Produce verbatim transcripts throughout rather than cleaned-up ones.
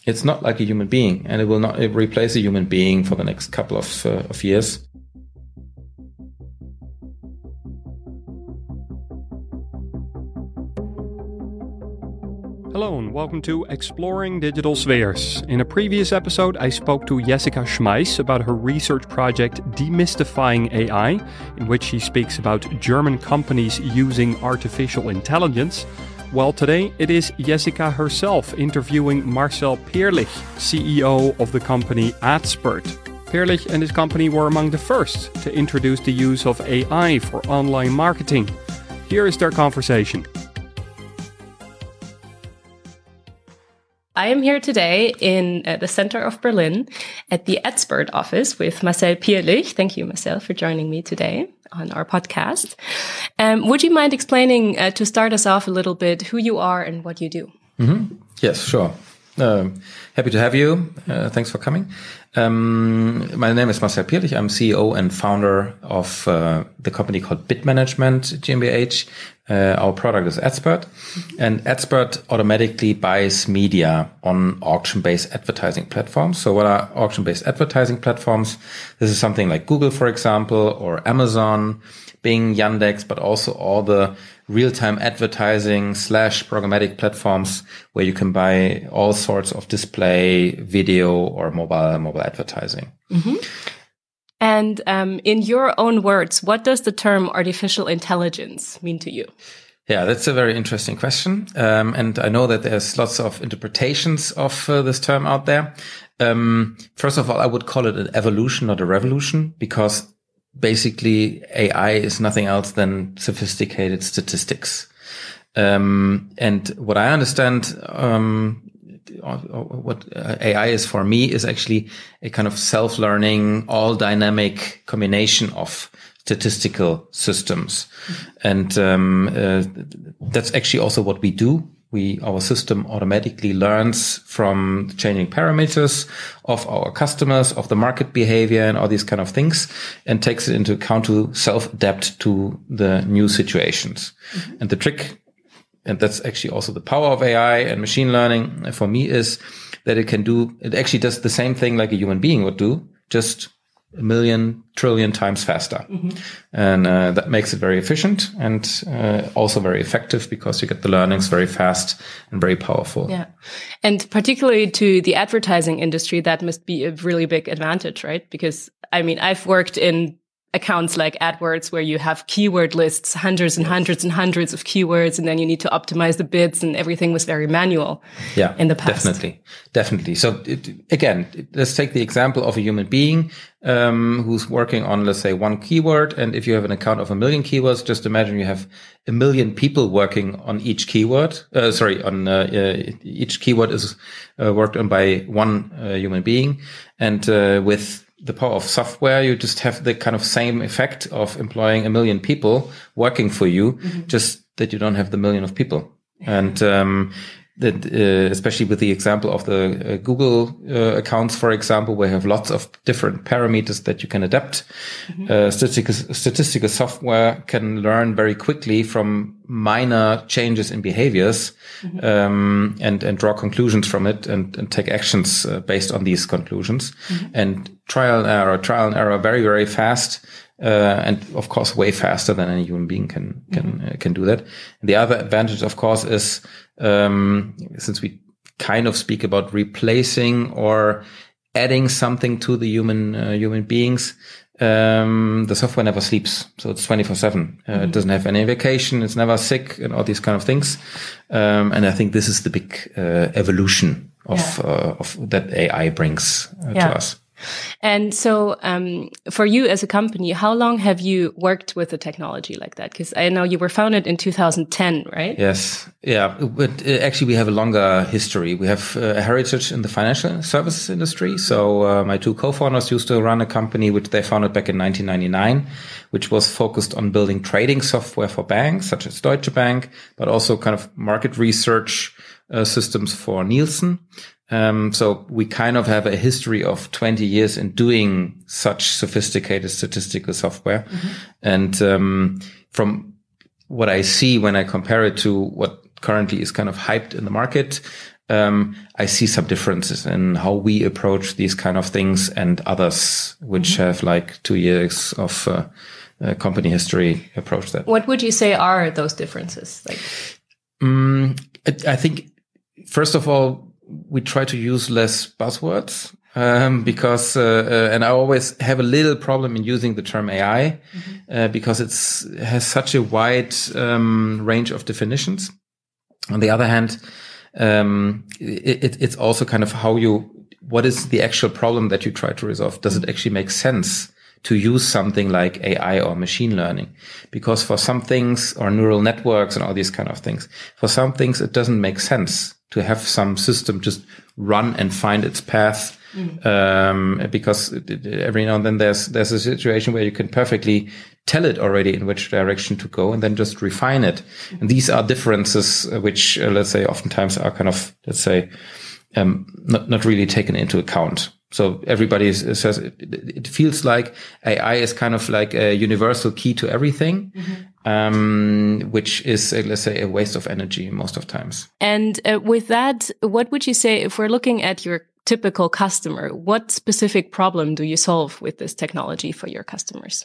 it's not like a human being, and it will not replace a human being for the next couple of, uh, of years. Hello and welcome to Exploring Digital Spheres. In a previous episode, I spoke to Jessica Schmeiss about her research project Demystifying A I, in which she speaks about German companies using artificial intelligence. Well, today it is Jessica herself interviewing Marcel Peerlich, C E O of the company Adspert. Peerlich and his company were among the first to introduce the use of A I for online marketing. Here is their conversation. I am here today in uh, the center of Berlin at the Adspert office with Marcel Peerlich. Thank you, Marcel, for joining me today on our podcast. Um, would you mind explaining, uh, to start us off a little bit, who you are and what you do? Mm-hmm. Yes, sure. Um, happy to have you. Uh, thanks for coming. Um, my name is Marcel Peerlich. I'm C E O and founder of uh, the company called Bit Management GmbH. Uh, our product is Adspert, and Adspert automatically buys media on auction-based advertising platforms. So what are auction-based advertising platforms? This is something like Google, for example, or Amazon, Bing, Yandex, but also all the real-time advertising slash programmatic platforms where you can buy all sorts of display, video, or mobile mobile advertising. Mm-hmm. And um, in your own words, what does the term artificial intelligence mean to you? Yeah, that's a very interesting question. Um, and I know that there's lots of interpretations of uh, this term out there. Um, first of all, I would call it an evolution, not a revolution, because basically A I is nothing else than sophisticated statistics. Um, and what I understand, um, what A I is for me is actually a kind of self-learning, all dynamic combination of statistical systems. Mm-hmm. And um, uh, that's actually also what we do. We, our system automatically learns from changing parameters of our customers, of the market behavior and all these kind of things, and takes it into account to self-adapt to the new situations. Mm-hmm. And the trick, and that's actually also the power of A I and machine learning for me, is that it can do, it actually does the same thing like a human being would do, just a million trillion times faster. Mm-hmm. And uh, that makes it very efficient and uh, also very effective because you get the learnings very fast and very powerful. Yeah. And particularly to the advertising industry, that must be a really big advantage, right? Because, I mean, I've worked in accounts like AdWords where you have keyword lists, hundreds and yes. hundreds and hundreds of keywords, and then you need to optimize the bids, and everything was very manual yeah, in the past. Definitely. Definitely. So it, again, let's take the example of a human being um, who's working on, let's say, one keyword. And if you have an account of a million keywords, just imagine you have a million people working on each keyword. Uh, sorry, on uh, uh, each keyword is uh, worked on by one uh, human being. And uh, with the power of software, you just have the kind of same effect of employing a million people working for you, mm-hmm. just that you don't have the million of people. And um, that, uh, especially with the example of the uh, Google uh, accounts, for example, where you have lots of different parameters that you can adapt. Mm-hmm. Uh, statistical, statistical software can learn very quickly from minor changes in behaviors, mm-hmm. um, and, and draw conclusions from it and, and take actions uh, based on these conclusions. Mm-hmm. And trial and error, trial and error very, very fast. Uh, and of course, way faster than any human being can, can, mm-hmm. uh, can do that. And the other advantage, of course, is, um, since we kind of speak about replacing or adding something to the human, uh, human beings, um, the software never sleeps. So it's twenty-four seven. Uh, mm-hmm. It doesn't have any vacation. It's never sick and all these kind of things. Um, and I think this is the big, uh, evolution of, yeah. uh, of that A I brings uh, yeah. to us. And so um, for you as a company, how long have you worked with a technology like that? Because I know you were founded in two thousand ten, right? Yes. Yeah. But uh, actually, we have a longer history. We have uh, a heritage in the financial services industry. So uh, my two co-founders used to run a company which they founded back in nineteen ninety-nine, which was focused on building trading software for banks, such as Deutsche Bank, but also kind of market research uh, systems for Nielsen. Um, so we kind of have a history of twenty years in doing such sophisticated statistical software. Mm-hmm. And um, from what I see when I compare it to what currently is kind of hyped in the market, um, I see some differences in how we approach these kind of things and others which mm-hmm. have like two years of uh, uh, company history approach that. What would you say are those differences? Like, um, I, I think, first of all, we try to use less buzzwords. Um, because, uh, uh, and I always have a little problem in using the term A I, mm-hmm. uh, because it's, has such a wide, um, range of definitions. On the other hand, um, it, it's also kind of how you, what is the actual problem that you try to resolve? Does it actually make sense to use something like A I or machine learning? Because for some things, or neural networks and all these kind of things, for some things, it doesn't make sense to have some system just run and find its path. Mm. Um, because every now and then there's, there's a situation where you can perfectly tell it already in which direction to go and then just refine it. Mm. And these are differences which, uh, let's say, oftentimes are kind of, let's say, um, not, not really taken into account. So everybody says it, it feels like A I is kind of like a universal key to everything. Mm-hmm. Um, which is, uh, let's say, a waste of energy most of times. And uh, with that, what would you say, if we're looking at your typical customer, what specific problem do you solve with this technology for your customers?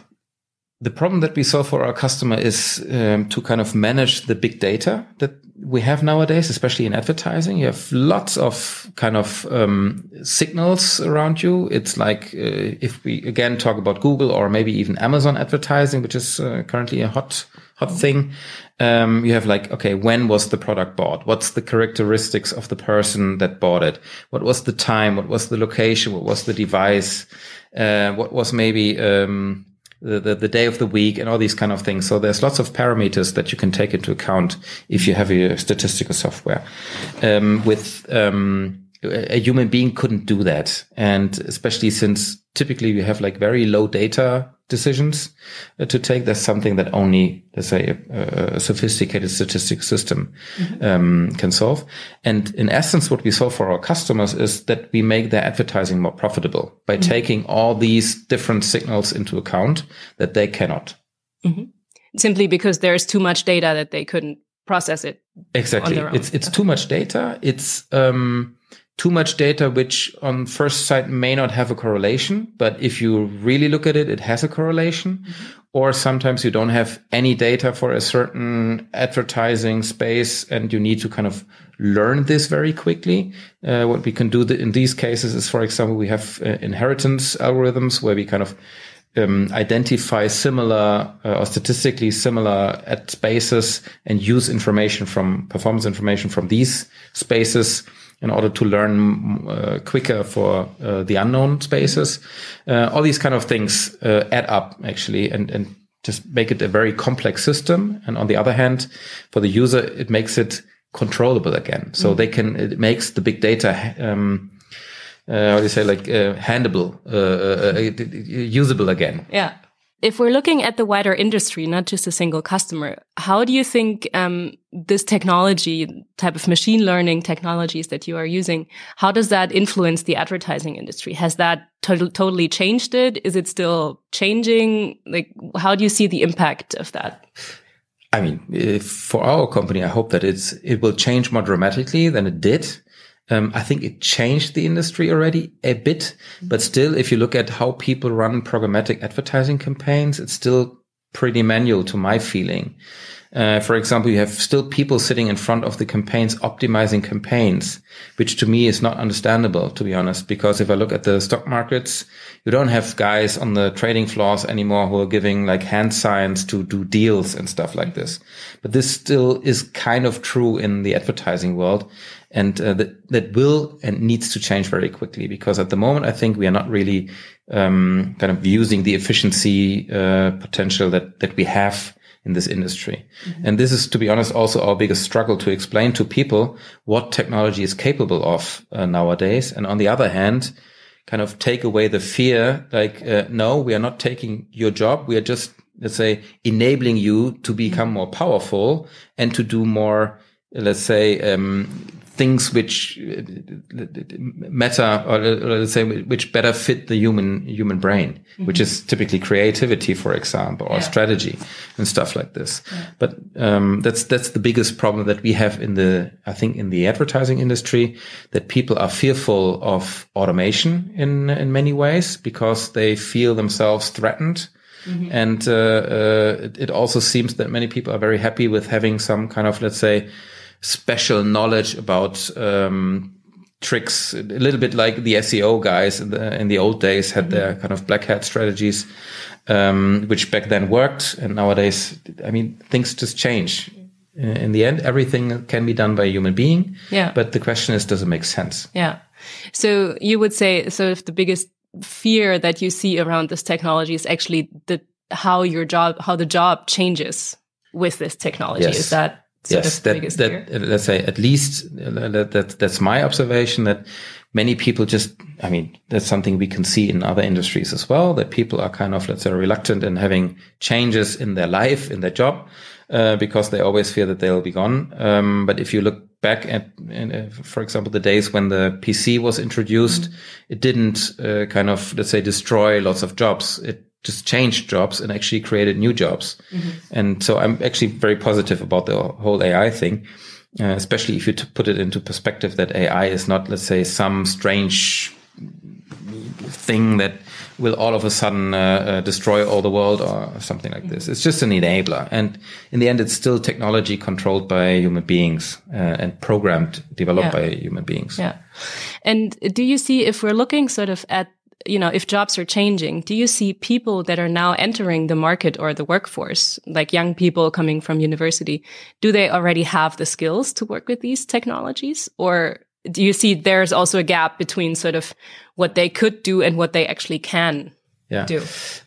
The problem that we solve for our customer is um, to kind of manage the big data that we have nowadays, especially in advertising. You have lots of kind of um, signals around you. It's like uh, if we again talk about Google or maybe even Amazon advertising, which is uh, currently a hot hot thing. Um, you have like, okay, when was the product bought? What's the characteristics of the person that bought it? What was the time? What was the location? What was the device? Uh, what was maybe um The, the, the day of the week and all these kind of things. So there's lots of parameters that you can take into account if you have a statistical software. Um, with, um, a human being couldn't do that. And especially since typically you have like very low data decisions uh, to take, that's something that only, let's say, a, a sophisticated statistical system mm-hmm. um, can solve. And in essence, what we solve for our customers is that we make their advertising more profitable by mm-hmm. taking all these different signals into account that they cannot. Mm-hmm. Simply because there's too much data that they couldn't process it. Exactly. On their own. It's, it's too much data. It's, um, too much data, which on first sight may not have a correlation, but if you really look at it, it has a correlation. Mm-hmm. Or sometimes you don't have any data for a certain advertising space and you need to kind of learn this very quickly. Uh, what we can do th- in these cases is, for example, we have uh, inheritance algorithms where we kind of um, identify similar uh, or statistically similar ad spaces and use information from performance information from these spaces in order to learn uh, quicker for uh, the unknown spaces. Uh, all these kind of things uh, add up, actually, and, and just make it a very complex system. And on the other hand, for the user, it makes it controllable again. So mm-hmm. they can, it makes the big data, um, uh, how do you say, like uh, handleable, uh, uh, usable again. Yeah. If we're looking at the wider industry, not just a single customer, how do you think um, this technology, type of machine learning technologies that you are using, how does that influence the advertising industry? Has that to- totally changed it? Is it still changing? Like, how do you see the impact of that? I mean, if for our company, I hope that it's it will change more dramatically than it did. Um, I think it changed the industry already a bit, but still, if you look at how people run programmatic advertising campaigns, it's still pretty manual to my feeling. Uh, for example, you have still people sitting in front of the campaigns, optimizing campaigns, which to me is not understandable, to be honest, because if I look at the stock markets, you don't have guys on the trading floors anymore who are giving like hand signs to do deals and stuff like this. But this still is kind of true in the advertising world. And uh, that, that will and needs to change very quickly, because at the moment, I think we are not really um, kind of using the efficiency uh, potential that, that we have in this industry. Mm-hmm. And this is, to be honest, also our biggest struggle to explain to people what technology is capable of uh, nowadays. And on the other hand, kind of take away the fear, like, uh, no, we are not taking your job. We are just, let's say, enabling you to become more powerful and to do more, let's say, um, things which matter, or let's say which better fit the human human brain, mm-hmm. which is typically creativity, for example, or yeah. strategy and stuff like this. Yeah. But um, that's that's the biggest problem that we have in the I think in the advertising industry, that people are fearful of automation in in many ways because they feel themselves threatened. Mm-hmm. And uh, uh, it, it also seems that many people are very happy with having some kind of, let's say, special knowledge about um, tricks, a little bit like the S E O guys in the, in the old days had mm-hmm. their kind of black hat strategies, um, which back then worked. And nowadays, I mean, things just change. In the end, everything can be done by a human being. Yeah. But the question is, does it make sense? Yeah. So you would say, so if the biggest fear that you see around this technology is actually the how your job, how the job changes with this technology. Yes. Is that sort yes, of the that, biggest that, fear? Let's say at least uh, that, that that's my observation, that many people just, I mean, that's something we can see in other industries as well, that people are kind of, let's say, reluctant in having changes in their life, in their job, uh, because they always fear that they'll be gone. Um, but if you look back at, uh, for example, the days when the P C was introduced, mm-hmm. it didn't uh, kind of, let's say, destroy lots of jobs. It just changed jobs and actually created new jobs. Mm-hmm. And so I'm actually very positive about the whole A I thing, uh, especially if you t- put it into perspective that A I is not, let's say, some strange thing that will all of a sudden uh, uh, destroy all the world or something like this. It's just an enabler. And in the end, it's still technology controlled by human beings uh, and programmed, developed yeah. by human beings. Yeah. And do you see, if we're looking sort of at, you know, if jobs are changing, do you see people that are now entering the market or the workforce, like young people coming from university, do they already have the skills to work with these technologies? Or do you see there's also a gap between sort of what they could do and what they actually can yeah. do?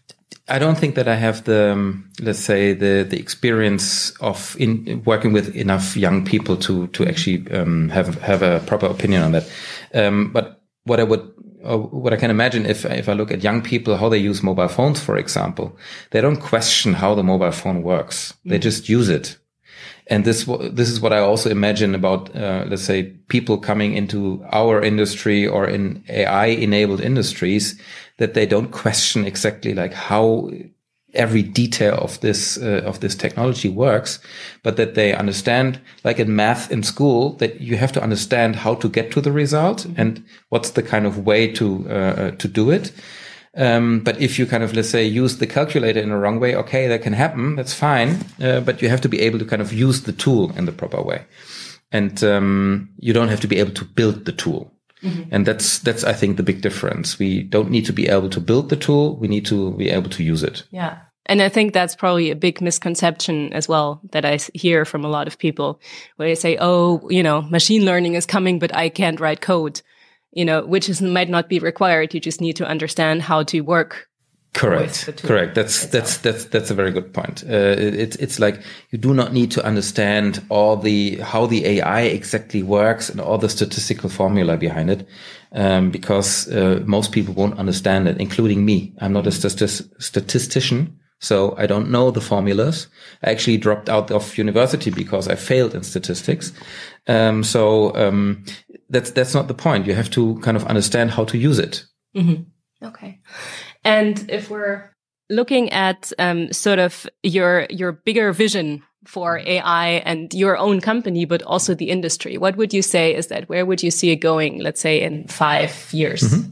I don't think that I have the, um, let's say, the the experience of in working with enough young people to to actually um, have have a proper opinion on that. Um, but what I would, or what I can imagine, if if I look at young people, how they use mobile phones, for example, they don't question how the mobile phone works. Mm-hmm. They just use it. And this this is what I also imagine about, uh, let's say, people coming into our industry or in A I-enabled industries, that they don't question exactly like how every detail of this uh, of this technology works, but that they understand, like in math in school, that you have to understand how to get to the result and what's the kind of way to uh, to do it. Um, but if you kind of, let's say, use the calculator in the wrong way, okay, that can happen. That's fine. Uh, but you have to be able to kind of use the tool in the proper way. And um, you don't have to be able to build the tool. Mm-hmm. And that's, that's, I think, the big difference. We don't need to be able to build the tool. We need to be able to use it. Yeah. And I think that's probably a big misconception as well that I hear from a lot of people, where they say, oh, you know, machine learning is coming, but I can't write code. You know, which is might not be required. You just need to understand how to work. Correct. Correct. That's itself. that's that's that's a very good point. Uh, it's it's like you do not need to understand all the how the A I exactly works and all the statistical formula behind it, um, because uh, most people won't understand it, including me. I'm not a statist- statistician. So I don't know the formulas. I actually dropped out of university because I failed in statistics. Um, so um, that's that's not the point. You have to kind of understand how to use it. Mm-hmm. Okay. And if we're looking at um, sort of your your bigger vision for A I and your own company, but also the industry, what would you say is that? Where would you see it going, let's say, in five years? Mm-hmm.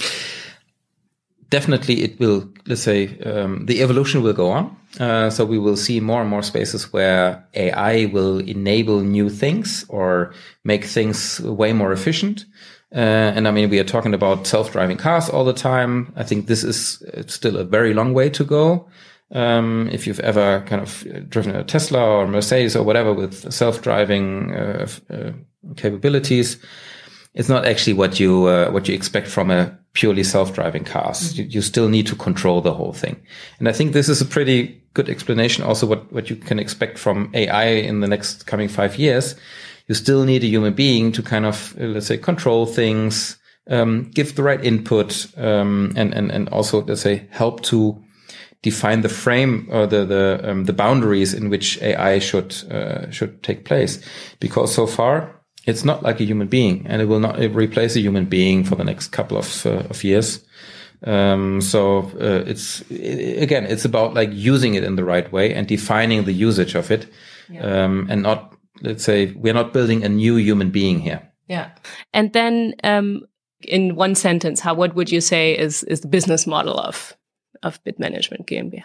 Definitely, it will, let's say, um, the evolution will go on. Uh, so we will see more and more spaces where A I will enable new things or make things way more efficient. Uh, and I mean, we are talking about self-driving cars all the time. I think this is still a very long way to go. Um, if you've ever kind of driven a Tesla or Mercedes or whatever with self-driving uh, uh, capabilities, it's not actually what you uh, what you expect from a purely self-driving cars. Mm-hmm. You, you still need to control the whole thing. And I think this is a pretty good explanation also what, what you can expect from A I in the next coming five years. You still need a human being to kind of, uh, let's say, control things, um, give the right input, um, and, and, and also, let's say, help to define the frame or the, the, um, the boundaries in which A I should, uh, should take place. Because so far, It's not like a human being, and it will not replace a human being for the next couple of uh, of years. Um, so uh, it's it, again, it's about like using it in the right way and defining the usage of it, yeah. um, and not, let's say, we're not building a new human being here. Yeah, and then um, in one sentence, how what would you say is is the business model of of Bit Management GmbH?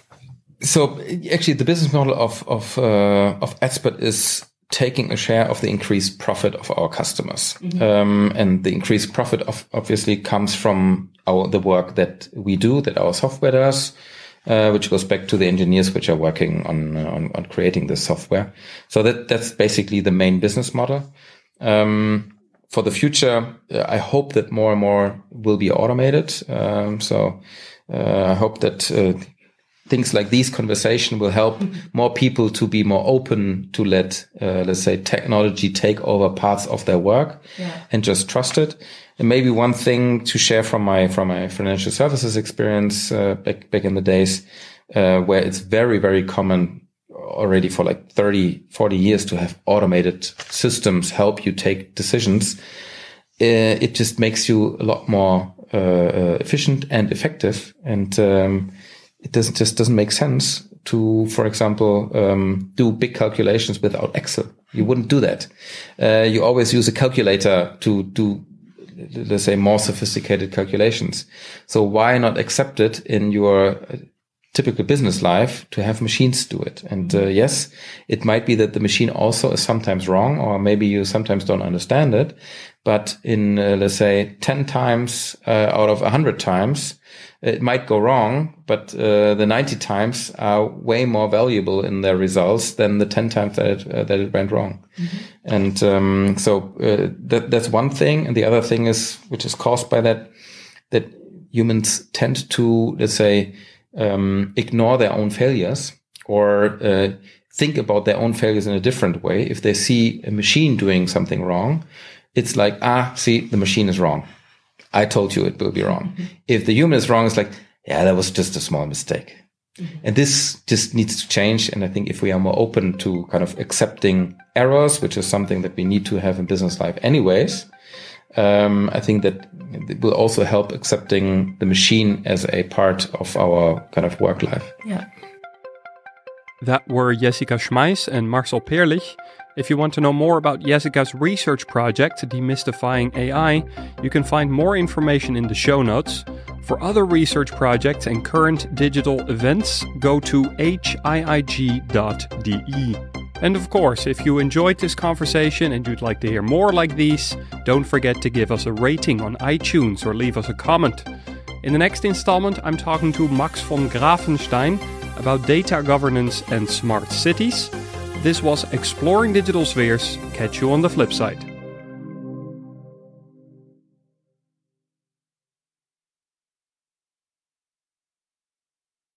So actually, the business model of of uh, of Adspert is taking a share of the increased profit of our customers. Mm-hmm. Um, and the increased profit of obviously comes from our, the work that we do, that our software does, uh, which goes back to the engineers which are working on, uh, on, on creating the software. So that, that's basically the main business model. Um, for the future, uh, I hope that more and more will be automated. Um, so, uh, I hope that, uh, things like these conversation will help more people to be more open to let, uh, let's say, technology take over parts of their work, yeah. and just trust it. And maybe one thing to share from my from my financial services experience uh, back back in the days, uh, where it's very very common already for like thirty, forty years to have automated systems help you take decisions. Uh, it just makes you a lot more uh, uh, efficient and effective, and um, it doesn't just doesn't make sense to, for example, um, do big calculations without Excel. You wouldn't do that. Uh, you always use a calculator to do, let's say, more sophisticated calculations. So why not accept it in your typical business life to have machines do it? And uh, yes, it might be that the machine also is sometimes wrong, or maybe you sometimes don't understand it. But in, uh, let's say, ten times uh, out of one hundred times, it might go wrong, but uh, the ninety times are way more valuable in their results than the ten times that it, uh, that it went wrong. Mm-hmm. And um, so uh, that that's one thing. And the other thing is, which is caused by that, that humans tend to, let's say, um, ignore their own failures, or uh, think about their own failures in a different way. If they see a machine doing something wrong, it's like, ah, see, the machine is wrong. I told you it will be wrong. Mm-hmm. If the human is wrong, it's like, yeah, that was just a small mistake. Mm-hmm. And this just needs to change. And I think if we are more open to kind of accepting errors, which is something that we need to have in business life anyways, um, I think that it will also help accepting the machine as a part of our kind of work life. Yeah. That were Jessica Schmeiss and Marcel Peerlich. If you want to know more about Jessica's research project, Demystifying A I, you can find more information in the show notes. For other research projects and current digital events, go to h i i g dot d e. And of course, if you enjoyed this conversation and you'd like to hear more like these, don't forget to give us a rating on iTunes or leave us a comment. In the next installment, I'm talking to Max von Grafenstein about data governance and smart cities. This was Exploring Digital Spheres. Catch you on the flip side.